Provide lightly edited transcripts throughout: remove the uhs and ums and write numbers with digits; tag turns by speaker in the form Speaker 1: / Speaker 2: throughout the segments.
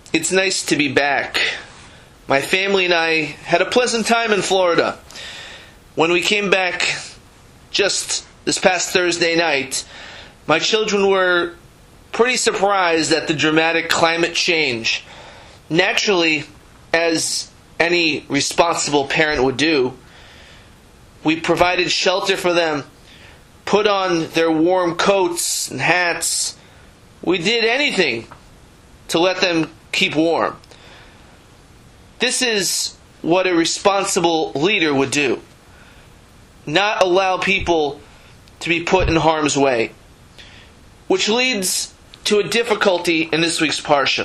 Speaker 1: It's nice to be back. My family and I had a pleasant time in Florida. When we came back just this past Thursday night, my children were pretty surprised at the dramatic climate change. Naturally, as any responsible parent would do, we provided shelter for them, put on their warm coats and hats. We did anything to let them keep warm. This is what a responsible leader would do. Not allow people to be put in harm's way. Which leads to a difficulty in this week's Parsha.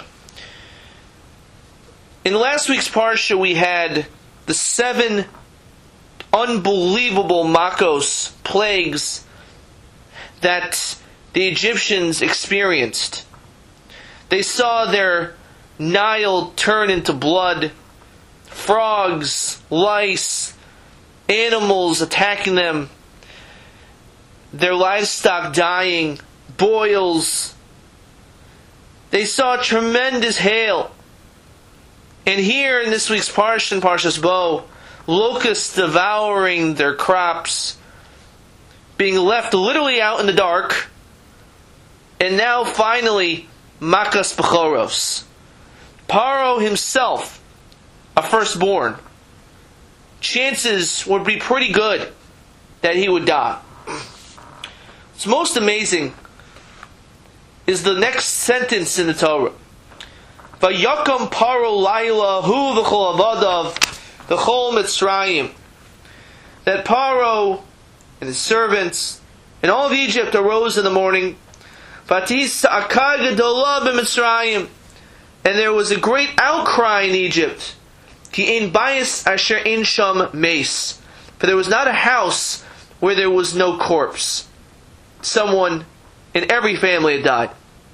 Speaker 1: In last week's Parsha we had the 7 unbelievable Makos, plagues, that the Egyptians experienced. They saw their Nile turn into blood, frogs, lice, animals attacking them, their livestock dying, boils. They saw tremendous hail. And here in this week's Parsha, in Parshas Bo, locusts devouring their crops, being left literally out in the dark, and now finally, Makas Bechoros. Paro himself, a firstborn. Chances would be pretty good that he would die. What's most amazing is the next sentence in the Torah. Vayakam Paro Laila Hu V'chol Avadav V'chol Mitzrayim. That Paro and his servants and all of Egypt arose in the morning. Vatis Akar Gedolah b'Mitzrayim. And there was a great outcry in Egypt. Ki ein bayis asher ein sham meis. For there was not a house where there was no corpse. Someone in every family had died.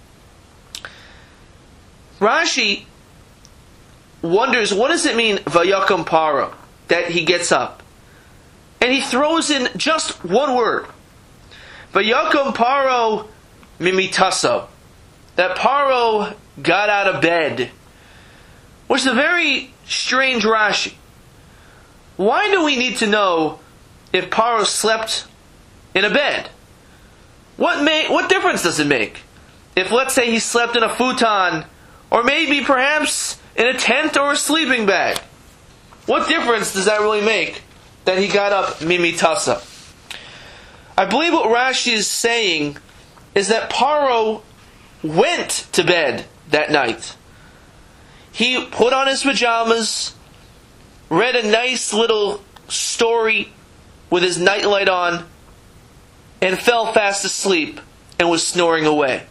Speaker 1: Rashi wonders, what does it mean, Vayakam Paro, that he gets up? And he throws in just one word. Vayakam Paro mimitaso. That Paro got out of bed. Which is a very strange Rashi. Why do we need to know if Paro slept in a bed? What difference does it make? If, let's say, he slept in a futon, or maybe perhaps in a tent or a sleeping bag. What difference does that really make that he got up mimitasa? I believe what Rashi is saying is that Paro went to bed that night. He put on his pajamas, read a nice little story with his nightlight on, and fell fast asleep and was snoring away.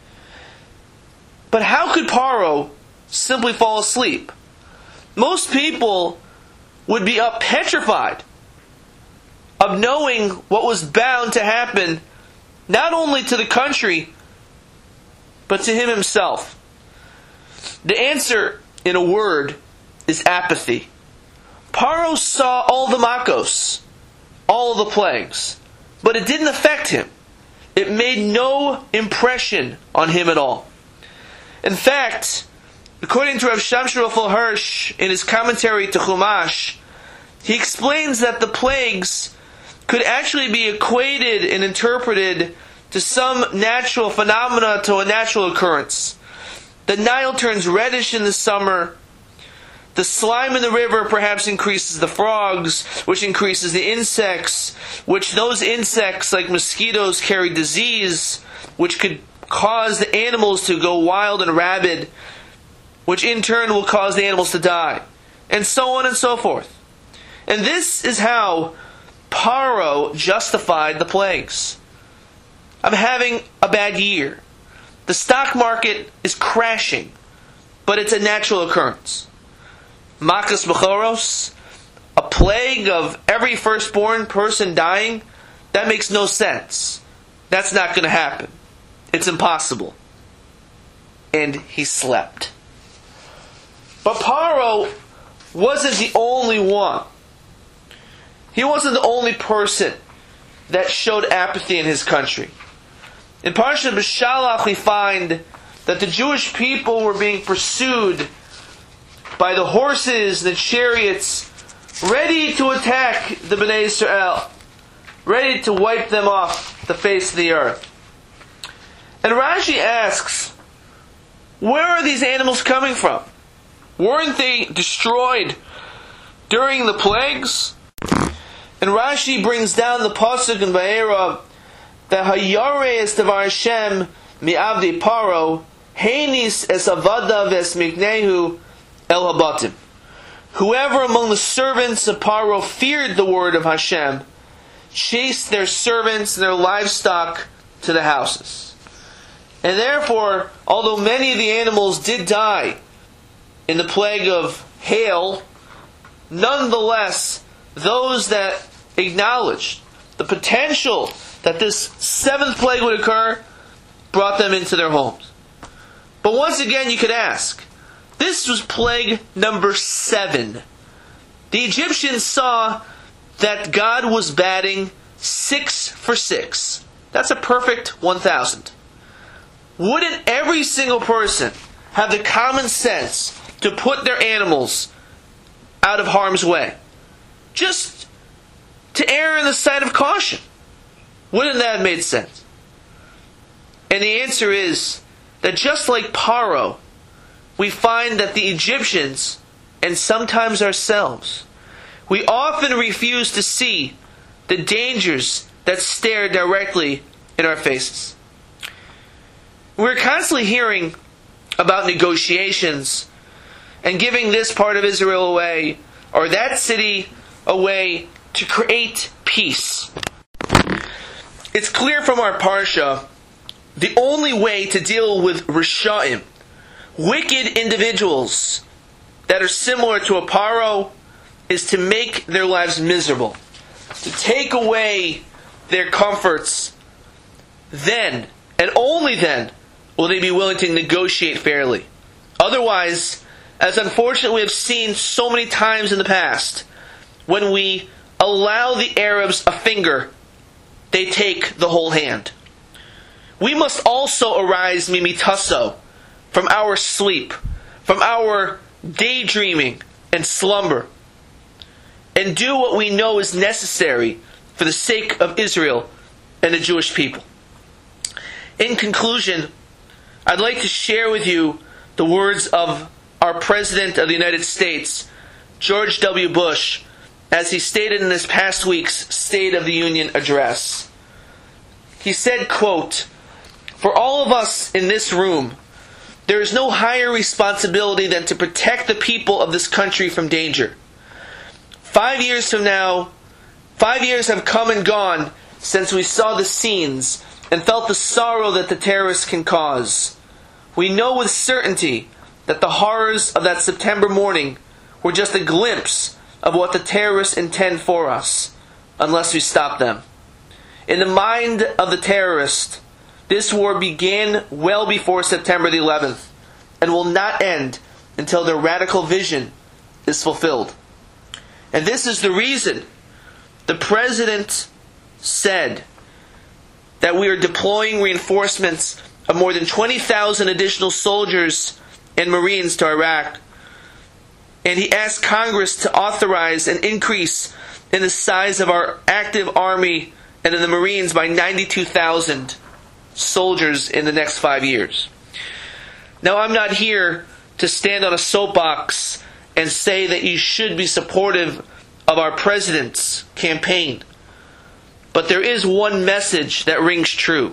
Speaker 1: But how could Paro simply fall asleep? Most people would be petrified of knowing what was bound to happen, not only to the country, but to him himself. The answer, in a word, is apathy. Paro saw all the Makos, all the plagues, but it didn't affect him. It made no impression on him at all. In fact, according to Rav Shamshon Raphael Hirsch, in his commentary to Chumash, he explains that the plagues could actually be equated and interpreted to some natural phenomena, to a natural occurrence. The Nile turns reddish in the summer. The slime in the river perhaps increases the frogs, which increases the insects, which those insects, like mosquitoes, carry disease, which could cause the animals to go wild and rabid, which in turn will cause the animals to die, and so on and so forth. And this is how Paro justified the plagues. I'm having a bad year. The stock market is crashing, but it's a natural occurrence. Makas Bechoros, a plague of every firstborn person dying, that makes no sense. That's not going to happen. It's impossible. And he slept. But Paro wasn't the only one. He wasn't the only person that showed apathy in his country. In Parshat B'Shalach we find that the Jewish people were being pursued by the horses and the chariots, ready to attack the Bnei Israel, ready to wipe them off the face of the earth. And Rashi asks, where are these animals coming from? Weren't they destroyed during the plagues? And Rashi brings down the pasuk in Vayera that Hayare es devar Hashem mi'avdi paro heinis es avada ves miknehu el habatim. Whoever among the servants of Paro feared the word of Hashem chased their servants and their livestock to the houses. And therefore, although many of the animals did die in the plague of hail, nonetheless, those that acknowledged the potential that this seventh plague would occur brought them into their homes. But once again, you could ask, this was plague number 7. The Egyptians saw that God was batting 6 for 6. That's a perfect 1,000. Wouldn't every single person have the common sense to put their animals out of harm's way? Just to err on the side of caution. Wouldn't that have made sense? And the answer is that just like Paro, we find that the Egyptians, and sometimes ourselves, we often refuse to see the dangers that stare directly in our faces. We're constantly hearing about negotiations and giving this part of Israel away or that city away to create peace. It's clear from our parsha, the only way to deal with Risha'im, wicked individuals that are similar to a Paro, is to make their lives miserable, to take away their comforts. Then, and only then, will they be willing to negotiate fairly. Otherwise, as unfortunately we have seen so many times in the past, when we allow the Arabs a finger, they take the whole hand. We must also arise mimitaso, from our sleep, from our daydreaming and slumber, and do what we know is necessary for the sake of Israel and the Jewish people. In conclusion, I'd like to share with you the words of our President of the United States, George W. Bush, as he stated in this past week's State of the Union address. He said, quote, "For all of us in this room, there is no higher responsibility than to protect the people of this country from danger. 5 years from now, 5 years have come and gone since we saw the scenes and felt the sorrow that the terrorists can cause. We know with certainty that the horrors of that September morning were just a glimpse of what the terrorists intend for us, unless we stop them. In the mind of the terrorist, this war began well before September the 11th and will not end until their radical vision is fulfilled. And this is the reason the President said that we are deploying reinforcements of more than 20,000 additional soldiers and Marines to Iraq. And he asked Congress to authorize an increase in the size of our active army and in the Marines by 92,000 soldiers in the next 5 years. Now, I'm not here to stand on a soapbox and say that you should be supportive of our president's campaign. But there is one message that rings true.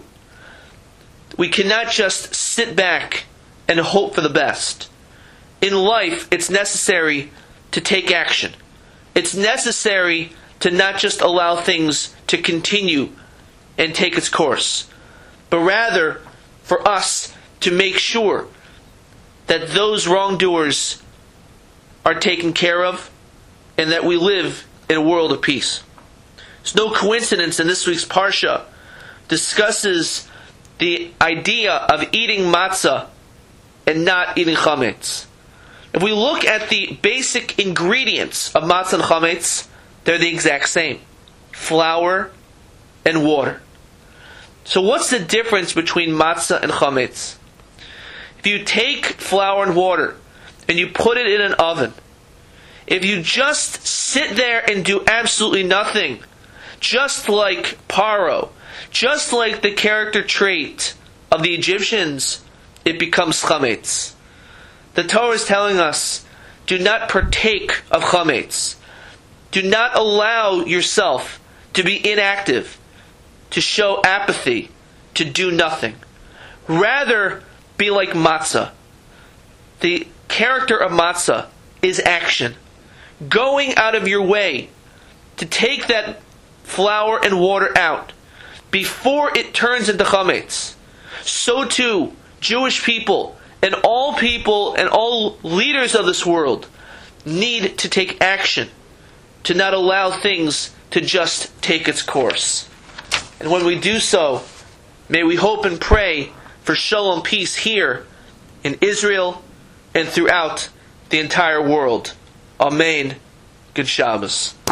Speaker 1: We cannot just sit back and hope for the best. In life, it's necessary to take action. It's necessary to not just allow things to continue and take its course, but rather for us to make sure that those wrongdoers are taken care of and that we live in a world of peace. It's no coincidence in this week's Parsha discusses the idea of eating matzah and not eating chametz. If we look at the basic ingredients of matzah and chametz, they're the exact same. Flour and water. So what's the difference between matzah and chametz? If you take flour and water and you put it in an oven, if you just sit there and do absolutely nothing, just like Paro, just like the character trait of the Egyptians, it becomes chametz. The Torah is telling us, do not partake of chametz. Do not allow yourself to be inactive, to show apathy, to do nothing. Rather, be like matzah. The character of matzah is action. Going out of your way to take that flour and water out before it turns into chametz. So too, Jewish people and all leaders of this world need to take action to not allow things to just take its course. And when we do so, may we hope and pray for shalom, peace here in Israel and throughout the entire world. Amen. Good Shabbos.